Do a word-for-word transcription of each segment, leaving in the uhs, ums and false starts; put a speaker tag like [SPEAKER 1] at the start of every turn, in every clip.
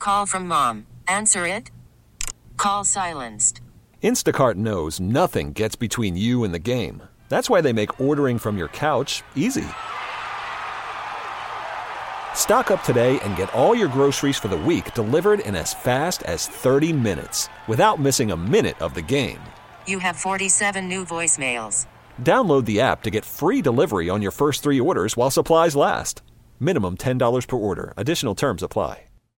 [SPEAKER 1] Call from mom. Answer it. Call silenced.
[SPEAKER 2] Instacart knows nothing gets between you and the game. That's why they make ordering from your couch easy. Stock up today and get all your groceries for the week delivered in as fast as thirty minutes without missing a minute of the game.
[SPEAKER 1] You have forty-seven new voicemails.
[SPEAKER 2] Download the app to get free delivery on your first three orders while supplies last. Minimum ten dollars per order. Additional terms apply.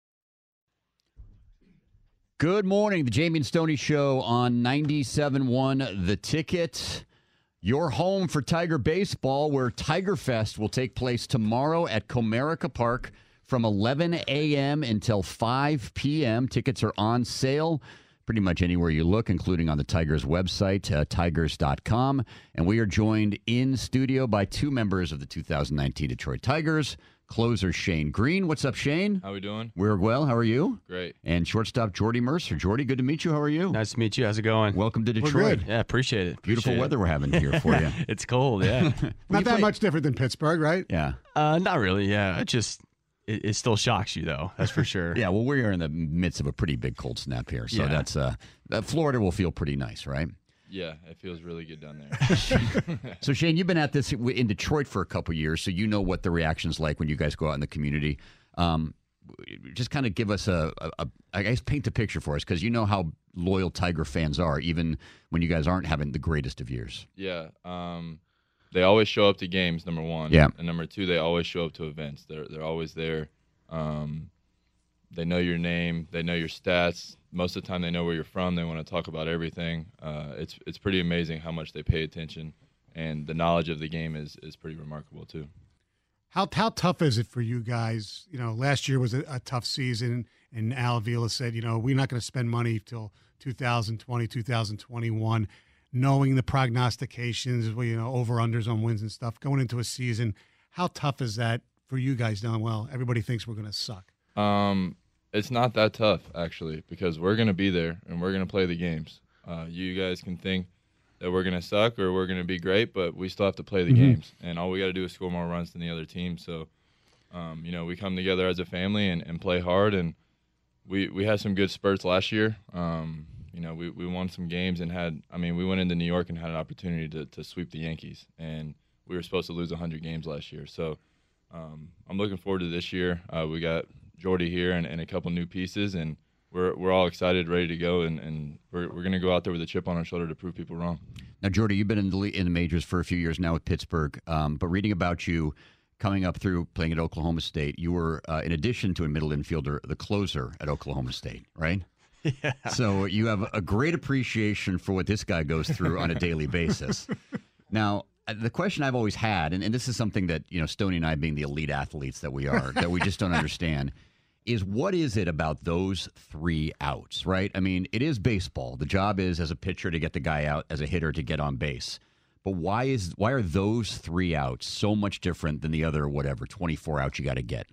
[SPEAKER 3] Good morning. The Jamie and Stoney Show on ninety-seven point one The Ticket. Your home for Tiger baseball, where Tiger Fest will take place tomorrow at Comerica Park from eleven a.m. until five p.m. Tickets are on sale pretty much anywhere you look, including on the Tigers website, uh, tigers dot com. And we are joined in studio by two members of the two thousand nineteen Detroit Tigers. Closer Shane Green. What's up, Shane?
[SPEAKER 4] How we doing?
[SPEAKER 3] We're well. How are you?
[SPEAKER 4] Great.
[SPEAKER 3] And shortstop Jordy Mercer. Jordy, good to meet you. How are you?
[SPEAKER 5] Nice to meet you. How's it going?
[SPEAKER 3] Welcome to Detroit.
[SPEAKER 6] We're good.
[SPEAKER 5] Yeah, appreciate it.
[SPEAKER 3] Beautiful
[SPEAKER 5] Appreciate
[SPEAKER 3] weather
[SPEAKER 5] it.
[SPEAKER 3] we're having here for you.
[SPEAKER 5] It's cold, yeah.
[SPEAKER 6] Not that
[SPEAKER 3] play-
[SPEAKER 6] much different than Pittsburgh, right?
[SPEAKER 3] Yeah.
[SPEAKER 5] uh, not really, yeah. It just, it, it still shocks you, though. That's for sure.
[SPEAKER 3] Yeah, well, we're in the midst of a pretty big cold snap here. So
[SPEAKER 5] Yeah.
[SPEAKER 3] that's, uh, uh, Florida will feel pretty nice, right?
[SPEAKER 4] Yeah, it feels really good down there.
[SPEAKER 3] So, Shane, you've been at this in Detroit for a couple years, so you know what the reaction's like when you guys go out in the community. Um, just kind of give us a, a, a, I guess, paint a picture for us, because you know how loyal Tiger fans are, even when you guys aren't having the greatest of years.
[SPEAKER 4] Yeah, um, they always show up to games, number one.
[SPEAKER 3] Yeah.
[SPEAKER 4] And number two, they always show up to events. They're they're always there. Um, they know your name. They know your stats. Most of the time, they know where you're from. They want to talk about everything. Uh, it's it's pretty amazing how much they pay attention, and the knowledge of the game is is pretty remarkable too.
[SPEAKER 6] How how tough is it for you guys? You know, last year was a, a tough season, and Al Avila said, you know, we're not going to spend money till two thousand twenty, two thousand twenty-one, knowing the prognostications, well, you know, over-unders on wins and stuff, going into a season. How tough is that for you guys knowing, well, everybody thinks we're going to suck?
[SPEAKER 4] Um, it's not that tough, actually, because we're going to be there, and we're going to play the games. Uh, you guys can think that we're going to suck or we're going to be great, but we still have to play the mm-hmm. games. And all we got to do is score more runs than the other team. So, um, you know, we come together as a family and, and play hard. And we, we had some good spurts last year. Um, you know, we, we won some games and had – I mean, we went into New York and had an opportunity to, to sweep the Yankees. And we were supposed to lose one hundred games last year. So um, I'm looking forward to this year. Uh, we got Jordy here and, and a couple new pieces, and – We're we're all excited, ready to go, and, and we're we're going to go out there with a chip on our shoulder to prove people wrong.
[SPEAKER 3] Now, Jordy, you've been in the in the majors for a few years now with Pittsburgh, um, but reading about you coming up through playing at Oklahoma State, you were, uh, in addition to a middle infielder, the closer at Oklahoma State, right?
[SPEAKER 5] Yeah.
[SPEAKER 3] So you have a great appreciation for what this guy goes through on a daily basis. Now, the question I've always had, and, and this is something that, you know, Stoney and I, being the elite athletes that we are, that we just don't understand, is what is it about those three outs, right? I mean, it is baseball. The job is, as a pitcher, to get the guy out, as a hitter, to get on base. But why is why are those three outs so much different than the other, whatever, twenty-four outs you got to get?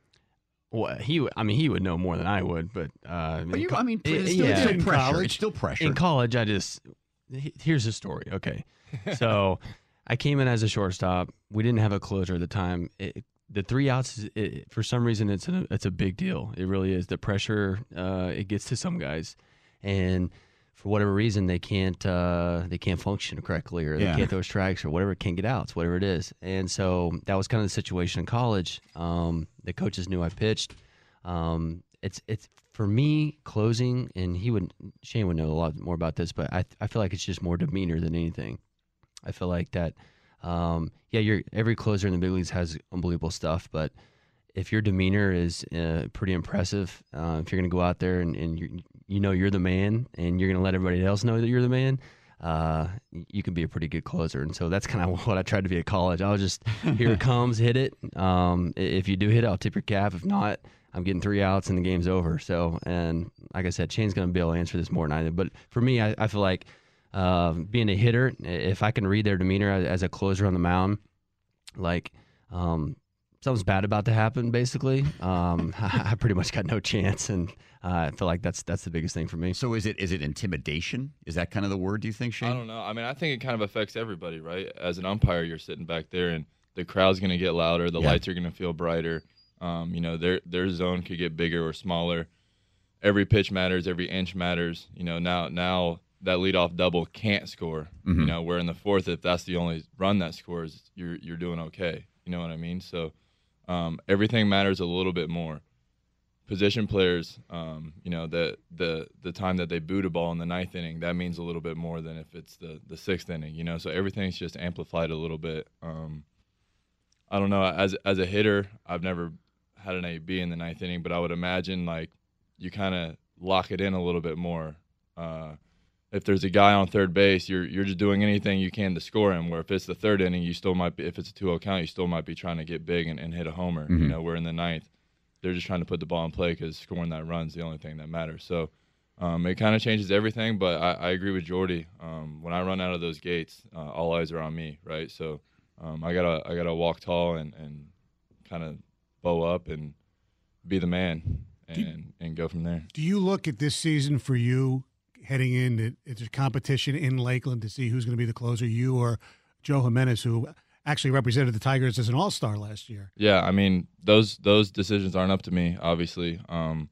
[SPEAKER 5] Well, he, I mean, he would know more than I would, but uh,
[SPEAKER 3] But you, I mean,
[SPEAKER 5] it-
[SPEAKER 3] it's still,
[SPEAKER 5] yeah.
[SPEAKER 3] it's still
[SPEAKER 6] In
[SPEAKER 3] pressure.
[SPEAKER 6] college.
[SPEAKER 3] It's still pressure.
[SPEAKER 5] in college, I just he- here's the story. Okay, so I came in as a shortstop. We didn't have a closer at the time. It, the three outs, it, for some reason, it's a it's a big deal. It really is. The pressure, uh, it gets to some guys, and for whatever reason, they can't uh, they can't function correctly, or they
[SPEAKER 3] Yeah.
[SPEAKER 5] can't throw strikes, or whatever, can't get outs, whatever it is. And so that was kind of the situation in college. Um, the coaches knew I pitched. Um, it's it's for me closing, and he would Shane would know a lot more about this, but I I feel like it's just more demeanor than anything. I feel like that. Um, yeah, you're, every closer in the big leagues has unbelievable stuff, but if your demeanor is uh, pretty impressive, uh, if you're going to go out there and, and you you know you're the man, and you're going to let everybody else know that you're the man, uh, you can be a pretty good closer. And so that's kind of what I tried to be at college. I was just, here it comes, hit it. Um, if you do hit it, I'll tip your cap. If not, I'm getting three outs and the game's over. So, and like I said, Shane's going to be able to answer this more than I did. But for me, I, I feel like uh, being a hitter, if I can read their demeanor as, as a closer on the mound, like um, something's bad about to happen, basically, um, I, I pretty much got no chance. And uh, I feel like that's that's the biggest thing for me.
[SPEAKER 3] So is it is it intimidation? Is that kind of the word, do you think, Shane?
[SPEAKER 4] I don't know. I mean, I think it kind of affects everybody, right? As an umpire, you're sitting back there, and the crowd's going to get louder. The
[SPEAKER 3] Yeah.
[SPEAKER 4] lights are going to feel brighter. Um, you know, their their zone could get bigger or smaller. every pitch matters, every inch matters. You know, now now that leadoff double can't score.
[SPEAKER 3] Mm-hmm.
[SPEAKER 4] You know, where in the fourth, if that's the only run that scores, you're you're doing okay. You know what I mean? So um, everything matters a little bit more. Position players, um, you know, the the the time that they boot a ball in the ninth inning, that means a little bit more than if it's the the sixth inning. You know, so everything's just amplified a little bit. Um, I don't know. As as a hitter, I've never had an A B in the ninth inning, but I would imagine like you kind of lock it in a little bit more. Uh, if there's a guy on third base, you're you're just doing anything you can to score him. Where if it's the third inning, you still might be, if it's a two oh count, you still might be trying to get big and, and hit a homer.
[SPEAKER 3] Mm-hmm.
[SPEAKER 4] You know, where in the ninth, they're just trying to put the ball in play because scoring that run's the only thing that matters. So um, it kind of changes everything. But I, I agree with Jordy. Um, when I run out of those gates, uh, all eyes are on me, right? So um, I gotta I gotta walk tall and, and kind of bow up and be the man and and go from there.
[SPEAKER 6] Do you look at this season for you heading in? It's a competition in Lakeland to see who's going to be the closer, you or Joe Jimenez, who actually represented the Tigers as an all-star last year.
[SPEAKER 4] Yeah, I mean, those those decisions aren't up to me, obviously. Um,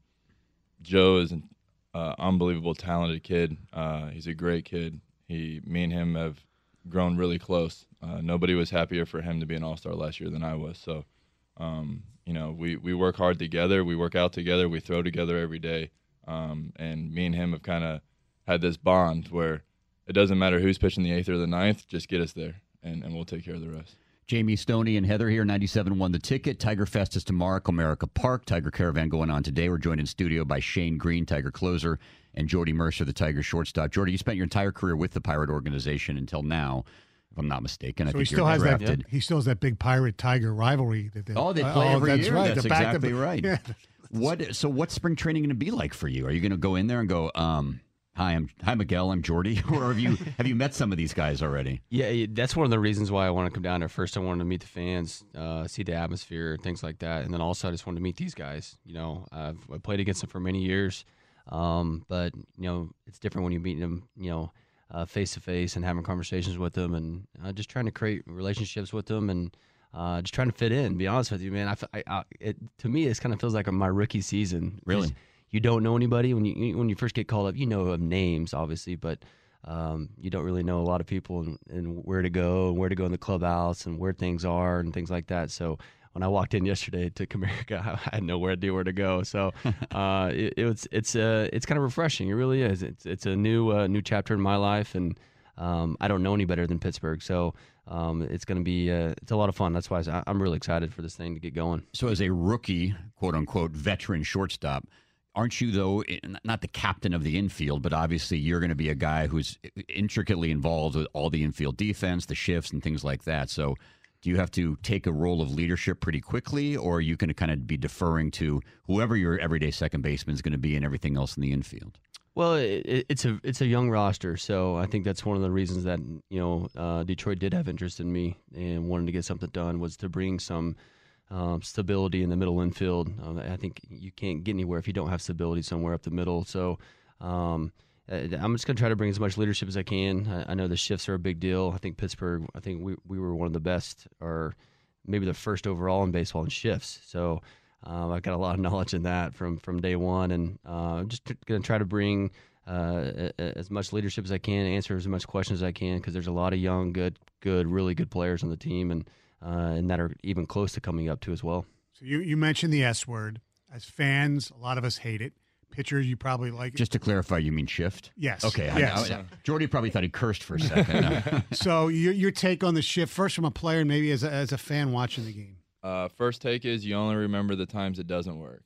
[SPEAKER 4] Joe is an uh, unbelievable, talented kid. Uh, he's a great kid. He, me and him have grown really close. Uh, nobody was happier for him to be an all-star last year than I was. So, um, you know, we, we work hard together. We work out together. We throw together every day. Um, and me and him have kind of had this bond where it doesn't matter who's pitching the eighth or the ninth, just get us there, and, and we'll take care of the rest.
[SPEAKER 3] Jamie Stoney and Heather here, ninety-seven point one The Ticket. Tiger Fest is tomorrow at Comerica Park. Tiger Caravan going on today. We're joined in studio by Shane Green, Tiger closer, and Jordy Mercer, the Tiger shortstop. Jordy, you spent your entire career with the Pirate organization until now, if I'm not mistaken. I
[SPEAKER 6] so
[SPEAKER 3] think
[SPEAKER 6] he still
[SPEAKER 3] you're
[SPEAKER 6] has
[SPEAKER 3] drafted.
[SPEAKER 6] that. He still has that big Pirate-Tiger rivalry. That they,
[SPEAKER 3] Oh, they play
[SPEAKER 6] oh,
[SPEAKER 3] every
[SPEAKER 6] that's
[SPEAKER 3] year.
[SPEAKER 6] Right.
[SPEAKER 3] That's
[SPEAKER 6] The back
[SPEAKER 3] exactly
[SPEAKER 6] to,
[SPEAKER 3] right.
[SPEAKER 6] Yeah.
[SPEAKER 3] What? So what's spring training going to be like for you? Are you going to go in there and go, um, hi, I'm hi Miguel, I'm Jordy, or have you have you met some of these guys already?
[SPEAKER 5] Yeah, that's one of the reasons why I want to come down there. First, I wanted to meet the fans, uh, see the atmosphere, things like that, and then also I just wanted to meet these guys. You know, I've I played against them for many years, um, but you know, it's different when you meet them, you know, uh, face to face and having conversations with them, and uh, just trying to create relationships with them, and uh, just trying to fit in. To be honest with you, man, I, I, I it, to me, it kind of feels like my rookie season.
[SPEAKER 3] Really.
[SPEAKER 5] Just, you don't know anybody when you when you first get called up. You know of names, obviously, but um, you don't really know a lot of people and, and where to go and where to go in the clubhouse and where things are and things like that. So when I walked in yesterday to Comerica, I had no idea where to go. So uh, it, it was it's uh, it's kind of refreshing. It really is. It's it's a new uh, new chapter in my life, and um, I don't know any better than Pittsburgh. So um, it's going to be uh, it's a lot of fun. That's why I, I'm really excited for this thing to get going.
[SPEAKER 3] So as a rookie, quote unquote, veteran shortstop, aren't you, though, not the captain of the infield, but obviously you're going to be a guy who's intricately involved with all the infield defense, the shifts, and things like that. So do you have to take a role of leadership pretty quickly, or are you going to kind of be deferring to whoever your everyday second baseman is going to be and everything else in the infield?
[SPEAKER 5] Well, it, it's a it's a young roster, so I think that's one of the reasons that you know uh, Detroit did have interest in me and wanted to get something done, was to bring some Um, stability in the middle infield. Um, I think you can't get anywhere if you don't have stability somewhere up the middle. So um, I'm just going to try to bring as much leadership as I can. I, I know the shifts are a big deal. I think Pittsburgh, I think we, we were one of the best, or maybe the first overall in baseball in shifts. So um, I've got a lot of knowledge in that from, from day one. And uh, I'm just going to try to bring uh, as much leadership as I can, answer as much questions as I can, because there's a lot of young, good, good, really good players on the team. And Uh, and that are even close to coming up to as well.
[SPEAKER 6] So you, you mentioned the S word. As fans, a lot of us hate it. Pitchers, you probably like it.
[SPEAKER 3] Just to clarify, you mean shift?
[SPEAKER 6] Yes.
[SPEAKER 3] Okay.
[SPEAKER 6] Yes.
[SPEAKER 3] I, I, Jordy probably thought he cursed for a second.
[SPEAKER 6] So your, your take on the shift, first from a player and maybe as a, as a fan watching the game.
[SPEAKER 4] Uh, first take is you only remember the times it doesn't work.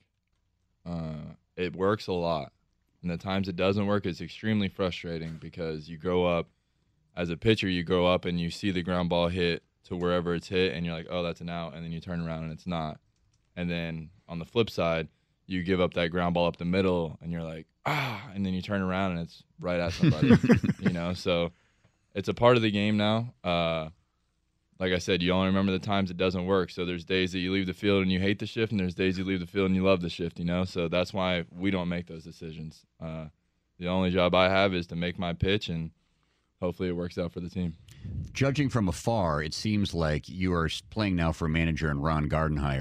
[SPEAKER 4] Uh, it works a lot. And the times it doesn't work is extremely frustrating, because you grow up, as a pitcher, you grow up and you see the ground ball hit to wherever it's hit, and you're like, oh, that's an out, and then you turn around and it's not. And then on the flip side, you give up that ground ball up the middle, and you're like, ah, and then you turn around and it's right at somebody, you know? So it's a part of the game now. Uh, like I said, you only remember the times it doesn't work. So there's days that you leave the field and you hate the shift, and there's days you leave the field and you love the shift, you know? So that's why we don't make those decisions. Uh, the only job I have is to make my pitch, and hopefully it works out for the team.
[SPEAKER 3] Judging from afar, it seems like you are playing now for a manager in Ron Gardenhire,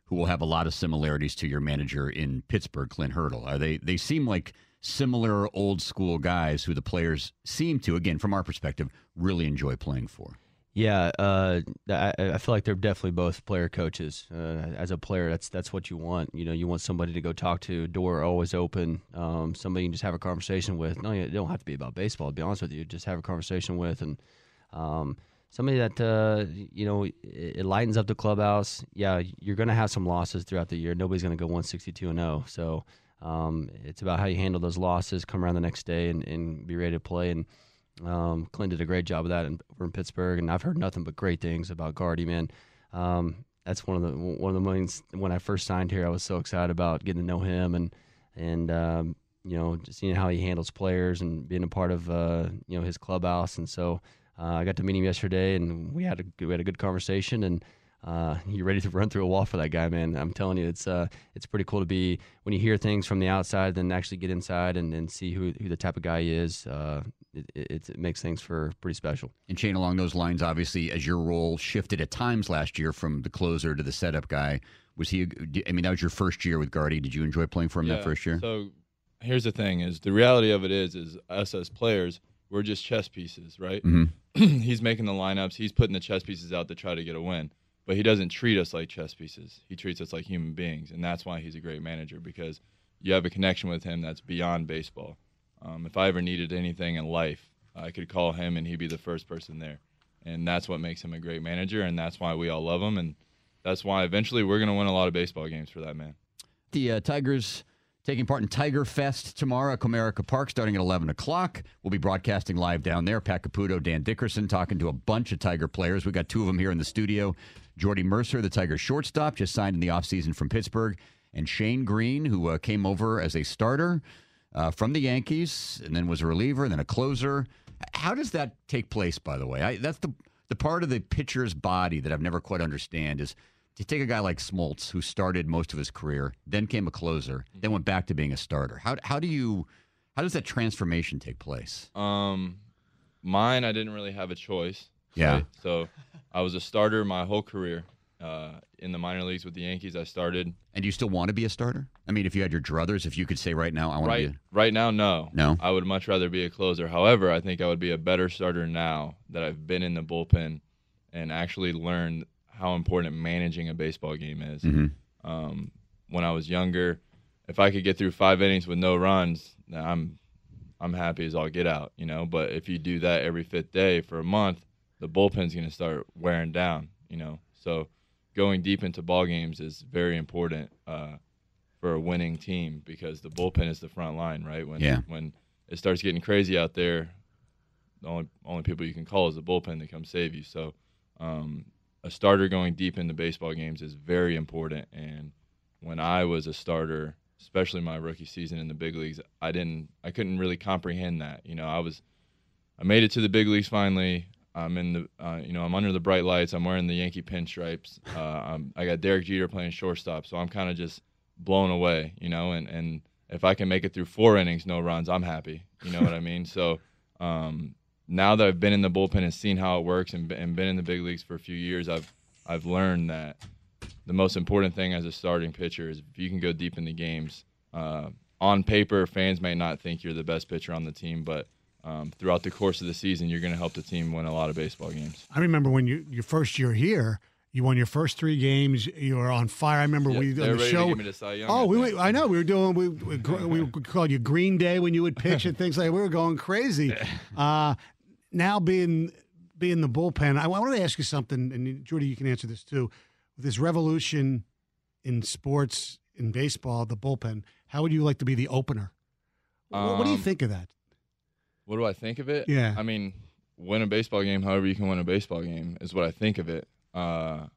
[SPEAKER 3] who will have a lot of similarities to your manager in Pittsburgh, Clint Hurdle. Are they? They seem like similar old school guys who the players seem to, again, from our perspective, really enjoy playing for.
[SPEAKER 5] Yeah, uh, I, I feel like they're definitely both player coaches. Uh, as a player, that's that's what you want. You know, you want somebody to go talk to, door always open, um, somebody you can just have a conversation with. No, it don't have to be about baseball, to be honest with you. Just have a conversation with, and um, somebody that, uh, you know, it, it lightens up the clubhouse. Yeah, you're going to have some losses throughout the year. Nobody's going to go one sixty-two and oh. So um, it's about how you handle those losses, come around the next day, and, and be ready to play. And Um, Clint did a great job of that in, over in Pittsburgh, and I've heard nothing but great things about Gardy, man. Um, that's one of the one of the moments when I first signed here. I was so excited about getting to know him and and um, you know, just seeing how he handles players and being a part of uh, you know, his clubhouse. And so uh, I got to meet him yesterday, and we had a we had a good conversation. And uh, you're ready to run through a wall for that guy, man. I'm telling you, it's uh, it's pretty cool to be when you hear things from the outside, then actually get inside and, and see who who the type of guy he is. Uh, It, it, it makes things for pretty special.
[SPEAKER 3] And Shane, along those lines, obviously, as your role shifted at times last year from the closer to the setup guy, was he? I mean, that was your first year with Gardy. Did you enjoy playing for him
[SPEAKER 4] yeah,
[SPEAKER 3] that first year?
[SPEAKER 4] So here's the thing: is the reality of it is, is us as players, we're just chess pieces, right?
[SPEAKER 3] Mm-hmm.
[SPEAKER 4] He's making the lineups, he's putting the chess pieces out to try to get a win, but he doesn't treat us like chess pieces. He treats us like human beings, and that's why he's a great manager, because you have a connection with him that's beyond baseball. Um, if I ever needed anything in life, I could call him and he'd be the first person there. And that's what makes him a great manager, and that's why we all love him, and that's why eventually we're going to win a lot of baseball games for that man.
[SPEAKER 3] The uh, Tigers taking part in Tiger Fest tomorrow at Comerica Park starting at eleven o'clock. We'll be broadcasting live down there. Pat Caputo, Dan Dickerson talking to a bunch of Tiger players. We got two of them here in the studio. Jordy Mercer, the Tiger shortstop, just signed in the offseason from Pittsburgh, and Shane Green, who uh, came over as a starter uh, from the Yankees and then was a reliever and then a closer. How does that take place, by the way? I, that's the the part of the pitcher's body that I've never quite understand is to take a guy like Smoltz, who started most of his career, then came a closer, then went back to being a starter. How how do you how does that transformation take place?
[SPEAKER 4] Um, mine, I didn't really have a choice.
[SPEAKER 3] Yeah.
[SPEAKER 4] Right? So I was a starter my whole career. Uh, in the minor leagues with the Yankees, I started.
[SPEAKER 3] And do you still want to be a starter? I mean, if you had your druthers, if you could say right now, I want
[SPEAKER 4] right,
[SPEAKER 3] to be a...
[SPEAKER 4] Right now, no.
[SPEAKER 3] No?
[SPEAKER 4] I would much rather be a closer. However, I think I would be a better starter now that I've been in the bullpen and actually learned how important managing a baseball game is.
[SPEAKER 3] Mm-hmm.
[SPEAKER 4] Um, when I was younger, if I could get through five innings with no runs, then I'm I'm happy as all get out, you know. But if you do that every fifth day for a month, the bullpen's going to start wearing down, you know. So going deep into ball games is very important uh, for a winning team, because the bullpen is the front line, right? When
[SPEAKER 3] yeah.
[SPEAKER 4] when it starts getting crazy out there, the only only people you can call is the bullpen to come save you. So um, a starter going deep into baseball games is very important. And when I was a starter, especially my rookie season in the big leagues, I didn't, I couldn't really comprehend that. You know, I was, I made it to the big leagues finally. I'm in the, uh, you know, I'm under the bright lights. I'm wearing the Yankee pinstripes. Uh, I'm, I got Derek Jeter playing shortstop, so I'm kind of just blown away, you know. And, and if I can make it through four innings, no runs, I'm happy. You know what I mean? So um, now that I've been in the bullpen and seen how it works, and, and been in the big leagues for a few years, I've I've learned that the most important thing as a starting pitcher is if you can go deep in the games. Uh, on paper, fans may not think you're the best pitcher on the team, but Um, throughout the course of the season, you're going to help the team win a lot of baseball games.
[SPEAKER 6] I remember when you your first year here, you won your first three games. You were on fire. I remember
[SPEAKER 4] Yeah,
[SPEAKER 6] we
[SPEAKER 4] they're
[SPEAKER 6] on the
[SPEAKER 4] ready
[SPEAKER 6] show.
[SPEAKER 4] to give me the Cy Young,
[SPEAKER 6] oh,
[SPEAKER 4] I
[SPEAKER 6] we
[SPEAKER 4] think.
[SPEAKER 6] were, I know we were doing we we, we called you Green Day when you would pitch and things like that. We were going crazy. Uh, now being being the bullpen, I wanted to ask you something, and Jordy, you can answer this too. With this revolution in sports in baseball, the bullpen, how would you like to be the opener? What, what do you
[SPEAKER 4] Um,
[SPEAKER 6] think of that?
[SPEAKER 4] What do I think of it?
[SPEAKER 6] Yeah.
[SPEAKER 4] I mean, win a baseball game however you can win a baseball game is what I think of it. Uh,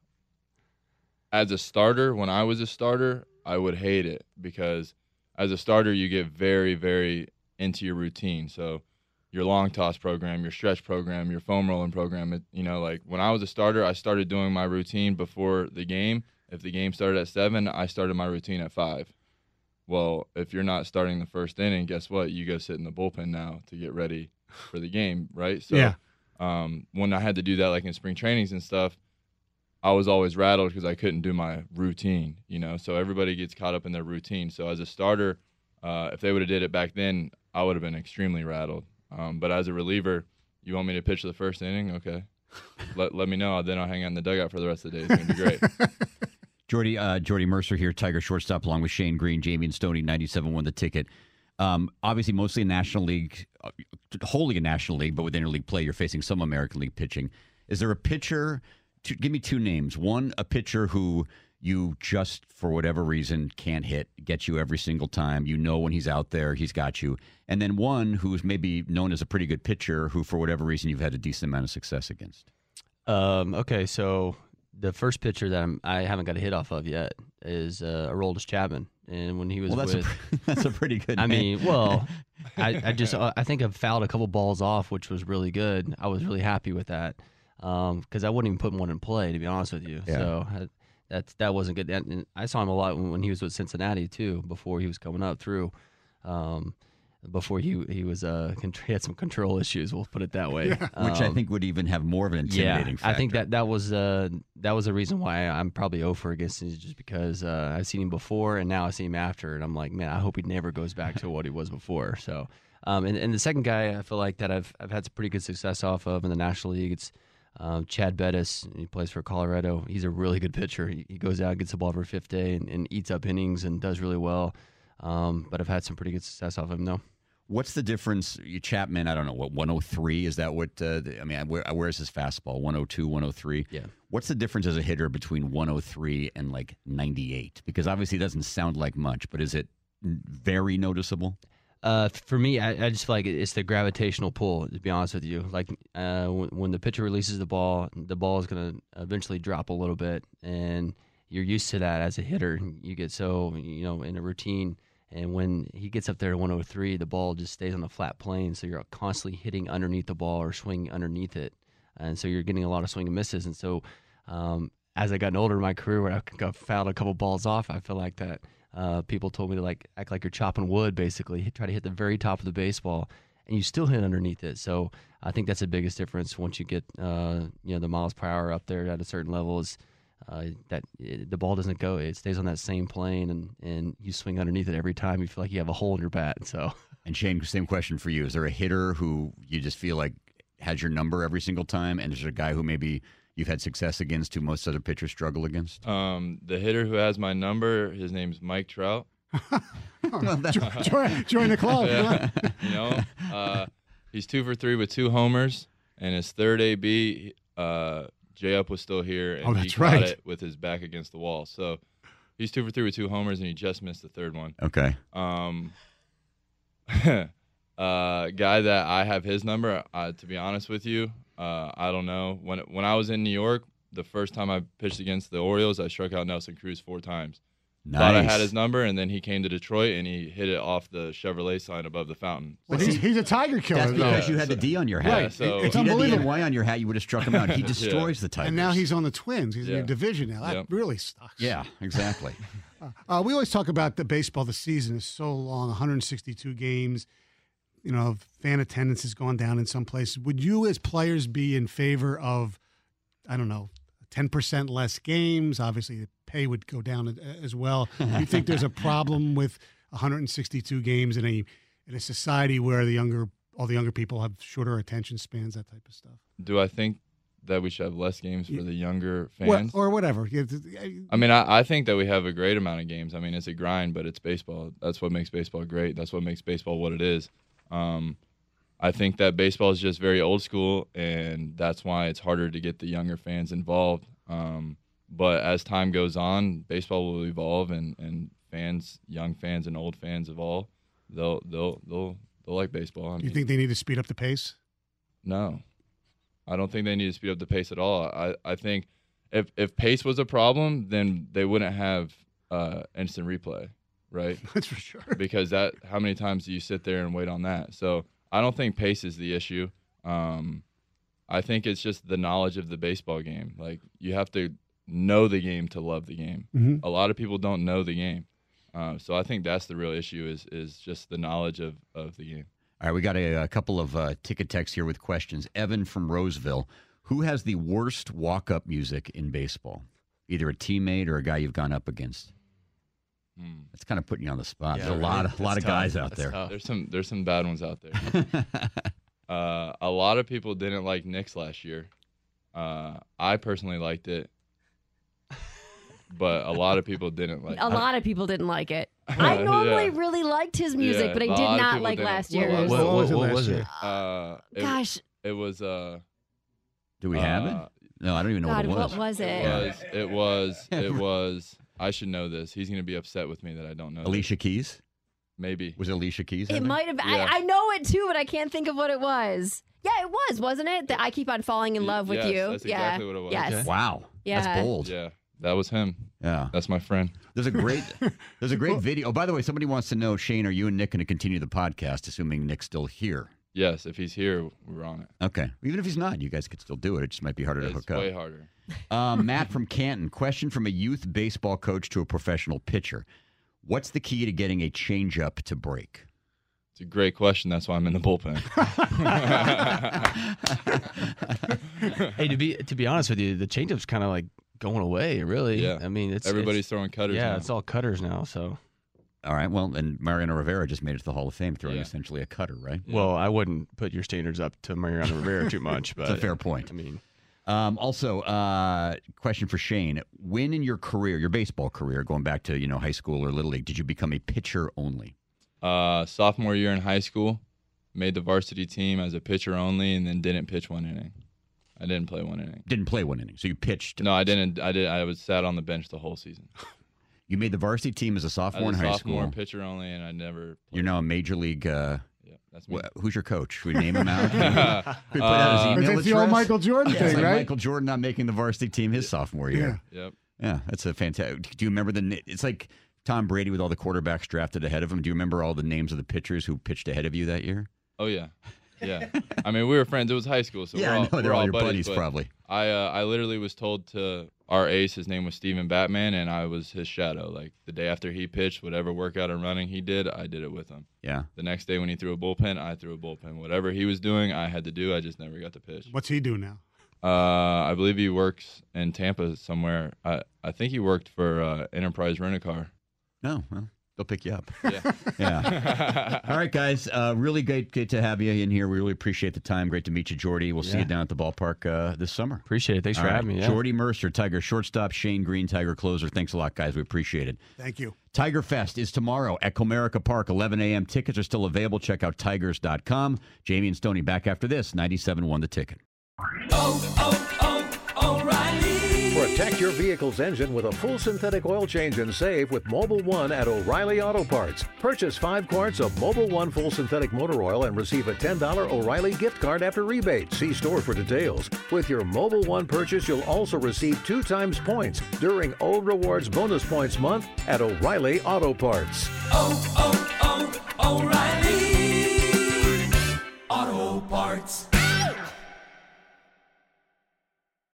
[SPEAKER 4] as a starter, when I was a starter, I would hate it, because as a starter, you get very, very into your routine. So your long toss program, your stretch program, your foam rolling program, it, you know, like when I was a starter, I started doing my routine before the game. If the game started at seven, I started my routine at five. Well, if you're not starting the first inning, guess what? You go sit in the bullpen now to get ready for the game, right? So
[SPEAKER 6] Yeah.
[SPEAKER 4] um, when I had to do that, like in spring trainings and stuff, I was always rattled because I couldn't do my routine, you know. So everybody gets caught up in their routine. So as a starter, uh, if they would have did it back then, I would have been extremely rattled. Um, but as a reliever, you want me to pitch the first inning? Okay. let let me know. Then I'll hang out in the dugout for the rest of the day. It's going to be great.
[SPEAKER 3] Jordy, uh, Jordy Mercer here, Tiger shortstop, along with Shane Green, Jamie and Stoney, ninety-seven won the ticket. Um, obviously, mostly a National League, uh, wholly a National League, but with interleague play, you're facing some American League pitching. Is there a pitcher? To, give me two names. One, a pitcher who you just, for whatever reason, can't hit, gets you every single time. You know when he's out there, he's got you. And then one who's maybe known as a pretty good pitcher who, for whatever reason, you've had a decent amount of success against.
[SPEAKER 5] Um, okay, so the first pitcher that I'm, I haven't got a hit off of yet is uh, Aroldis Chapman. And when he was
[SPEAKER 3] well, that's
[SPEAKER 5] with,
[SPEAKER 3] a, that's a pretty good.
[SPEAKER 5] I
[SPEAKER 3] name.
[SPEAKER 5] mean, well, I, I just I think I fouled a couple balls off, which was really good. I was really happy with that because um, I wouldn't even put one in play, to be honest with you.
[SPEAKER 3] Yeah.
[SPEAKER 5] So I, that that wasn't good. And I saw him a lot when, when he was with Cincinnati too, before he was coming up through. Um, before he he was uh he had some control issues, we'll put it that way,
[SPEAKER 6] Yeah.
[SPEAKER 5] um,
[SPEAKER 3] Which I think would even have more of an intimidating
[SPEAKER 5] yeah,
[SPEAKER 3] factor.
[SPEAKER 5] I think that that was uh that was the reason why I'm probably over against him, just because uh, I've seen him before and now I see him after, and I'm like, man, I hope he never goes back to what he was before. So, um, and and the second guy I feel like that I've I've had some pretty good success off of in the National League. It's um, Chad Bettis. He plays for Colorado. He's a really good pitcher. He, he goes out, gets the ball every fifth day, and, and eats up innings and does really well. Um, but I've had some pretty good success off him, though.
[SPEAKER 3] What's the difference? You Chapman, I don't know, what, one oh three? Is that what, uh, I mean, where, where is his fastball? one oh two, one oh three?
[SPEAKER 5] Yeah.
[SPEAKER 3] What's the difference as a hitter between one oh three and like ninety-eight? Because obviously it doesn't sound like much, but is it very noticeable?
[SPEAKER 5] Uh, for me, I, I just feel like it's the gravitational pull, to be honest with you. Like uh, when, when the pitcher releases the ball, the ball is going to eventually drop a little bit, and you're used to that as a hitter. You get so, you know, in a routine. And when he gets up there at one oh three, the ball just stays on a flat plane, so you're constantly hitting underneath the ball or swinging underneath it. And so you're getting a lot of swing and misses. And so um, as I gotten older in my career, when I got fouled a couple balls off, I feel like that uh, people told me to like act like you're chopping wood, basically. Try to hit the very top of the baseball, and you still hit underneath it. So I think that's the biggest difference once you get uh, you know the miles per hour up there at a certain level is Uh, that it, the ball doesn't go; it stays on that same plane, and, and you swing underneath it every time. You feel like you have a hole in your bat. So,
[SPEAKER 3] and Shane, same question for you: is there a hitter who you just feel like has your number every single time, and is there a guy who maybe you've had success against, who most other pitchers struggle against?
[SPEAKER 4] Um, the hitter who has my number, his name's Mike Trout.
[SPEAKER 6] join, join the club.
[SPEAKER 4] Yeah. You know, uh, he's two for three with two homers, and his third A B. Uh, J-Up was still here, and
[SPEAKER 6] oh,
[SPEAKER 4] he
[SPEAKER 6] that's
[SPEAKER 4] caught
[SPEAKER 6] right.
[SPEAKER 4] it with his back against the wall. So he's two for three with two homers, and he just missed the third one.
[SPEAKER 3] Okay.
[SPEAKER 4] Um, uh, guy that I have his number, uh, to be honest with you, uh, I don't know. When when I was in New York, the first time I pitched against the Orioles, I struck out Nelson Cruz four times.
[SPEAKER 3] Nice.
[SPEAKER 4] Thought I had his number, and then he came to Detroit, and he hit it off the Chevrolet sign above the fountain.
[SPEAKER 6] Well, he's, he's a Tiger killer,
[SPEAKER 3] That's
[SPEAKER 6] though.
[SPEAKER 3] because
[SPEAKER 4] Yeah,
[SPEAKER 3] you had
[SPEAKER 4] so-
[SPEAKER 3] the D on your hat.
[SPEAKER 6] Right.
[SPEAKER 4] so-
[SPEAKER 6] It's
[SPEAKER 3] if you had the
[SPEAKER 6] unbelievable.
[SPEAKER 3] N Y on your hat, you would have struck him out. He destroys the Tigers.
[SPEAKER 6] And now he's on the Twins. He's in
[SPEAKER 4] Yeah.
[SPEAKER 6] your division now. That
[SPEAKER 4] Yep.
[SPEAKER 6] really sucks.
[SPEAKER 3] Yeah, exactly.
[SPEAKER 6] Uh, we always talk about the baseball. The season is so long, one hundred sixty-two games. You know, fan attendance has gone down in some places. Would you, as players, be in favor of, I don't know, ten percent less games? Obviously, the pay would go down as well. Do you think there's a problem with one hundred sixty-two games in a in a society where the younger all the younger people have shorter attention spans, that type of stuff?
[SPEAKER 4] Do I think that we should have less games for the younger
[SPEAKER 6] Well,
[SPEAKER 4] fans?
[SPEAKER 6] or whatever. Yeah,
[SPEAKER 4] I mean, I, I think that we have a great amount of games. I mean, it's a grind, but it's baseball. That's what makes baseball great. That's what makes baseball what it is. Um, I think that baseball is just very old school, and that's why it's harder to get the younger fans involved. Um, but as time goes on, baseball will evolve, and, and fans, young fans and old fans of all, they'll they'll they'll they'll like baseball. I
[SPEAKER 6] Do you
[SPEAKER 4] mean,
[SPEAKER 6] think they need to speed up the pace?
[SPEAKER 4] No, I don't think they need to speed up the pace at all. I, I think if if pace was a problem, then they wouldn't have uh, instant replay, right?
[SPEAKER 6] That's for sure.
[SPEAKER 4] Because that how many times do you sit there and wait on that? So I don't think pace is the issue. Um, I think it's just the knowledge of the baseball game. Like, you have to know the game to love the game.
[SPEAKER 6] Mhm.
[SPEAKER 4] A lot of people don't know the game. Uh, so I think that's the real issue is is just the knowledge of, of the game.
[SPEAKER 3] All right, we got a, a couple of uh, ticket texts here with questions. Evan from Roseville, Who has the worst walk-up music in baseball? Either a teammate or a guy you've gone up against.
[SPEAKER 4] Hmm.
[SPEAKER 3] That's kind of putting you on the spot.
[SPEAKER 5] Yeah,
[SPEAKER 3] There's a
[SPEAKER 5] right.
[SPEAKER 3] lot of
[SPEAKER 5] That's
[SPEAKER 3] lot of
[SPEAKER 5] tough.
[SPEAKER 3] guys out
[SPEAKER 5] That's
[SPEAKER 3] there.
[SPEAKER 5] tough.
[SPEAKER 4] There's some there's some bad ones out there. uh, a lot of people didn't like Knicks last year. Uh, I personally liked it, but a lot of people didn't like
[SPEAKER 7] A
[SPEAKER 4] it.
[SPEAKER 7] lot of people didn't like it. I normally
[SPEAKER 4] Yeah.
[SPEAKER 7] really liked his music,
[SPEAKER 4] Yeah,
[SPEAKER 7] but I
[SPEAKER 4] a
[SPEAKER 7] did
[SPEAKER 4] lot of
[SPEAKER 7] not
[SPEAKER 4] people
[SPEAKER 7] like
[SPEAKER 4] didn't.
[SPEAKER 7] last
[SPEAKER 6] What
[SPEAKER 7] year's.
[SPEAKER 6] was-
[SPEAKER 5] What,
[SPEAKER 6] What was it
[SPEAKER 5] what
[SPEAKER 6] last
[SPEAKER 5] was
[SPEAKER 6] year?
[SPEAKER 5] it?
[SPEAKER 4] Uh, it,
[SPEAKER 7] Gosh,
[SPEAKER 4] it was uh,
[SPEAKER 3] Do we have
[SPEAKER 4] Uh,
[SPEAKER 3] it? No, I don't even know
[SPEAKER 7] God,
[SPEAKER 3] what it was.
[SPEAKER 7] what was
[SPEAKER 4] it
[SPEAKER 7] it?
[SPEAKER 4] was it was it was. I should know this. He's gonna be upset with me that I don't know.
[SPEAKER 3] Alicia Keys?
[SPEAKER 4] This. Maybe.
[SPEAKER 3] Was it Alicia Keys?
[SPEAKER 7] It
[SPEAKER 3] Heather?
[SPEAKER 7] might have.
[SPEAKER 4] Yeah.
[SPEAKER 7] I, I know it too, but I can't think of what it was. Yeah, it was, wasn't it? That I keep on falling in
[SPEAKER 4] Y-
[SPEAKER 7] love with
[SPEAKER 4] yes,
[SPEAKER 7] you.
[SPEAKER 4] that's
[SPEAKER 7] yeah.
[SPEAKER 4] exactly what it was.
[SPEAKER 7] Yes.
[SPEAKER 5] Okay.
[SPEAKER 3] Wow.
[SPEAKER 7] Yeah.
[SPEAKER 3] That's bold.
[SPEAKER 4] Yeah, that was him.
[SPEAKER 3] Yeah.
[SPEAKER 4] That's my friend.
[SPEAKER 3] There's a great there's a great video. Oh, by the way, somebody wants to know, Shane, are you and Nick going to continue the podcast, assuming Nick's still here?
[SPEAKER 4] Yes, if he's here, we're on it.
[SPEAKER 3] Okay. Even if he's not, you guys could still do it. It just might be harder to
[SPEAKER 4] It's
[SPEAKER 3] hook up.
[SPEAKER 4] way harder.
[SPEAKER 3] Um, Matt from Canton. Question from a youth baseball coach to a professional pitcher. What's the key to getting a changeup to break?
[SPEAKER 4] It's a great question. That's why I'm in the bullpen.
[SPEAKER 5] Hey, to be to be honest with you, the changeup's kind of like going away. Really.
[SPEAKER 4] Yeah.
[SPEAKER 5] I mean, it's
[SPEAKER 4] Everybody's
[SPEAKER 5] it's,
[SPEAKER 4] throwing cutters
[SPEAKER 5] yeah,
[SPEAKER 4] now.
[SPEAKER 5] it's all cutters now. So,
[SPEAKER 3] All right. Well, and Mariano Rivera just made it to the Hall of Fame throwing
[SPEAKER 4] Yeah.
[SPEAKER 3] essentially a cutter, right?
[SPEAKER 4] Yeah.
[SPEAKER 5] well, I wouldn't put your standards up to Mariano Rivera too much, but
[SPEAKER 3] It's a fair point.
[SPEAKER 5] I mean,
[SPEAKER 3] Um, also, uh, question for Shane. When in your career, your baseball career, going back to, you know, high school or Little League, did you become a pitcher only?
[SPEAKER 4] Uh, sophomore year in high school, made the varsity team as a pitcher only, and then didn't pitch one inning. I didn't play one inning.
[SPEAKER 3] Didn't play one inning, so you pitched.
[SPEAKER 4] No, I didn't. I did. I was sat on the bench the whole season.
[SPEAKER 3] You made the varsity team as a
[SPEAKER 4] As
[SPEAKER 3] sophomore
[SPEAKER 4] a
[SPEAKER 3] in high
[SPEAKER 4] sophomore,
[SPEAKER 3] school.
[SPEAKER 4] pitcher only, and I never. Played.
[SPEAKER 3] You're now a major league. Uh,
[SPEAKER 4] Yeah, that's me.
[SPEAKER 3] wh- who's your coach? Should we name him out? Can we put out his
[SPEAKER 4] Uh,
[SPEAKER 3] email
[SPEAKER 6] It's the old
[SPEAKER 3] address?
[SPEAKER 6] Michael Jordan
[SPEAKER 3] Yeah, it's
[SPEAKER 6] thing,
[SPEAKER 3] like
[SPEAKER 6] right?
[SPEAKER 3] Michael Jordan not making the varsity team his sophomore year.
[SPEAKER 4] Yep.
[SPEAKER 3] Yeah, that's a fantastic. Do you remember the? na- It's like Tom Brady with all the quarterbacks drafted ahead of him. Do you remember all the names of the pitchers who pitched ahead of you that year?
[SPEAKER 4] Oh yeah, yeah. I mean, we were friends. It was high school, so
[SPEAKER 3] yeah,
[SPEAKER 4] we're
[SPEAKER 3] I
[SPEAKER 4] all,
[SPEAKER 3] know
[SPEAKER 4] we're
[SPEAKER 3] they're all your
[SPEAKER 4] buddies,
[SPEAKER 3] buddies,
[SPEAKER 4] but
[SPEAKER 3] probably.
[SPEAKER 4] I uh, I literally was told to our ace. His name was Steven Batman, and I was his shadow. Like the day after he pitched, whatever workout and running he did, I did it with him.
[SPEAKER 3] Yeah.
[SPEAKER 4] The next day when he threw a bullpen, I threw a bullpen. Whatever he was doing, I had to do. I just never got to pitch.
[SPEAKER 6] What's he do now?
[SPEAKER 4] Uh, I believe he works in Tampa somewhere. I I think he worked for uh, Enterprise Rent a Car.
[SPEAKER 3] No, well, they'll pick you up.
[SPEAKER 4] Yeah.
[SPEAKER 3] Yeah. All right, guys. Uh, really great, great to have you in here. We really appreciate the time. Great to meet you, Jordy. We'll see
[SPEAKER 5] Yeah.
[SPEAKER 3] you down at the ballpark uh, this summer.
[SPEAKER 5] appreciate it. Thanks
[SPEAKER 3] All
[SPEAKER 5] for
[SPEAKER 3] right.
[SPEAKER 5] having me. Yeah.
[SPEAKER 3] Jordy Mercer, Tiger shortstop, Shane Green, Tiger closer. Thanks a lot, guys. We appreciate it.
[SPEAKER 6] Thank you.
[SPEAKER 3] Tiger Fest is tomorrow at Comerica Park, eleven a.m. Tickets are still available. Check out tigers dot com. Jamie and Stoney back after this. ninety-seven point one The Ticket.
[SPEAKER 8] Protect your vehicle's engine with a full synthetic oil change and save with Mobile One at O'Reilly Auto Parts. Purchase five quarts of Mobile One full synthetic motor oil and receive a ten dollars O'Reilly gift card after rebate. See store for details. With your Mobile One purchase, you'll also receive two times points during O Rewards Bonus Points Month at O'Reilly Auto Parts.
[SPEAKER 9] Oh, oh, oh, O'Reilly.